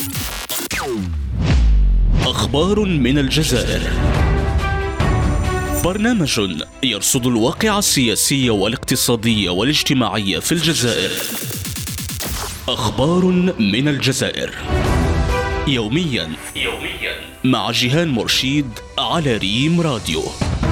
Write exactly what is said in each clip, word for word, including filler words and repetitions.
أخبار من الجزائر، برنامج يرصد الواقع السياسي والاقتصادي والاجتماعي في الجزائر. أخبار من الجزائر يوميا يوميا مع جيهان مرشيد على ريم راديو.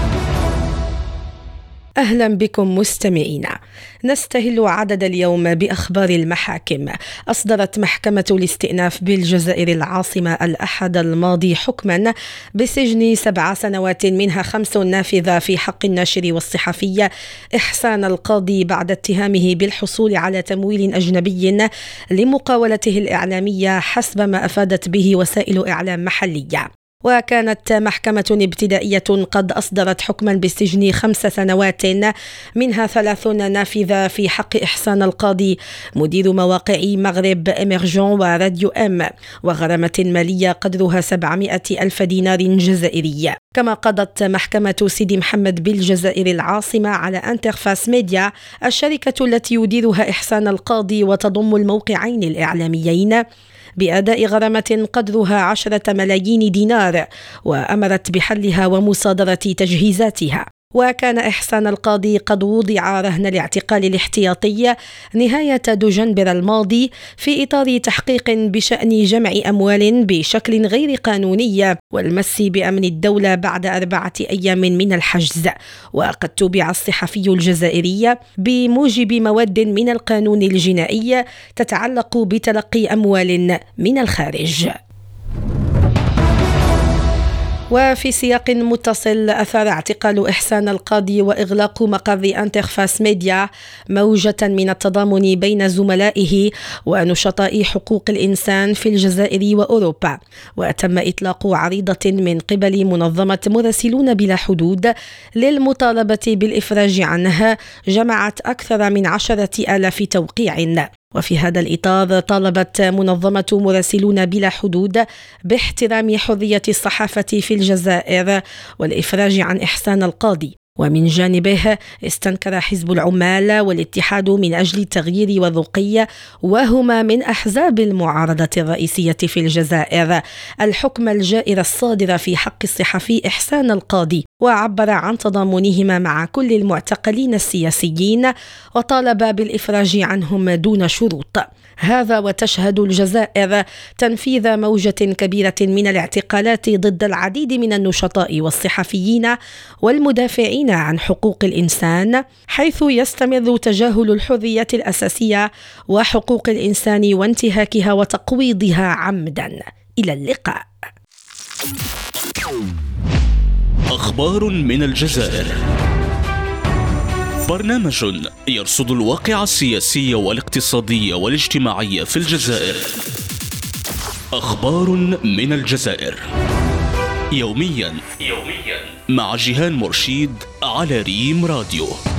أهلا بكم مستمعينا. نستهل عدد اليوم بأخبار المحاكم. أصدرت محكمة الاستئناف بالجزائر العاصمة الأحد الماضي حكما بسجن سبع سنوات منها خمس نافذة في حق الناشر والصحفي إحسان القاضي بعد اتهامه بالحصول على تمويل أجنبي لمقاولته الإعلامية حسب ما أفادت به وسائل إعلام محلية. وكانت محكمة ابتدائية قد أصدرت حكما بالسجن خمس سنوات منها ثلاثون نافذة في حق إحسان القاضي مدير مواقع مغرب إميرجون وراديو أم، وغرامة مالية قدرها سبعمائة ألف دينار جزائري. كما قضت محكمة سيدي محمد بالجزائر العاصمة على انترفاس ميديا الشركة التي يديرها إحسان القاضي وتضم الموقعين الإعلاميين بأداء غرامة قدرها عشرة ملايين دينار، وأمرت بحلها ومصادرة تجهيزاتها. وكان إحسان القاضي قد وضع رهن الاعتقال الاحتياطي نهاية دجنبر الماضي في إطار تحقيق بشأن جمع أموال بشكل غير قانوني والمس بأمن الدولة بعد أربعة أيام من الحجز. وقد تُبع الصحفي الجزائري بموجب مواد من القانون الجنائي تتعلق بتلقي أموال من الخارج. وفي سياق متصل، أثار اعتقال إحسان القاضي وإغلاق مقر انترفاس ميديا موجة من التضامن بين زملائه ونشطاء حقوق الإنسان في الجزائر وأوروبا. وتم إطلاق عريضة من قبل منظمة مراسلون بلا حدود للمطالبة بالإفراج عنه جمعت أكثر من عشرة آلاف توقيع. وفي هذا الإطار طالبت منظمة مراسلون بلا حدود باحترام حرية الصحافة في الجزائر والإفراج عن إحسان القاضي. ومن جانبه استنكر حزب العمال والاتحاد من أجل التغيير والرقي، وهما من أحزاب المعارضة الرئيسية في الجزائر، الحكم الجائر الصادر في حق الصحفي إحسان القاضي، وعبر عن تضامنهما مع كل المعتقلين السياسيين وطالب بالإفراج عنهم دون شروط. هذا وتشهد الجزائر تنفيذ موجة كبيرة من الاعتقالات ضد العديد من النشطاء والصحفيين والمدافعين عن حقوق الإنسان، حيث يستمر تجاهل الحرية الأساسية وحقوق الإنسان وانتهاكها وتقويضها عمدا. إلى اللقاء. أخبار من الجزائر، برنامج يرصد الواقع السياسي والاقتصادي والاجتماعي في الجزائر. أخبار من الجزائر يوميا يوميا مع جيهان مرشيد على ريم راديو.